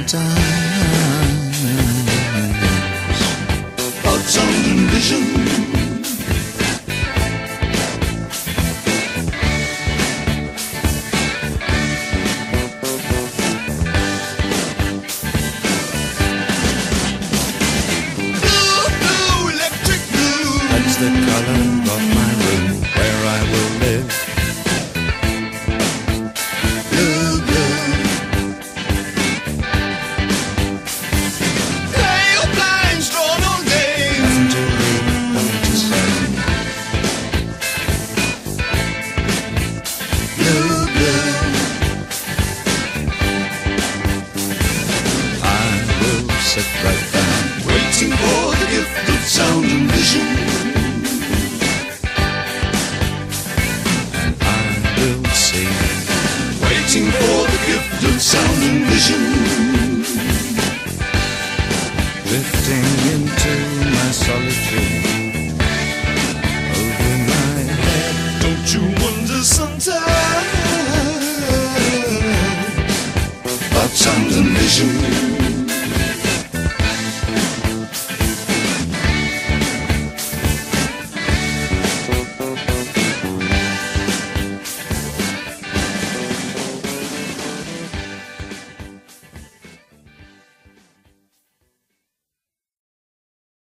sometimes about sound and vision. The color of my room where I will live. Blue, blue. Pale blinds drawn all day. Nothing to read, nothing to say. Blue, blue. I will sit right down, waiting for the gift of sound and vision. Waiting for the gift of sound and vision. Drifting into my solitude over my head. Don't you wonder sometimes about sound and vision?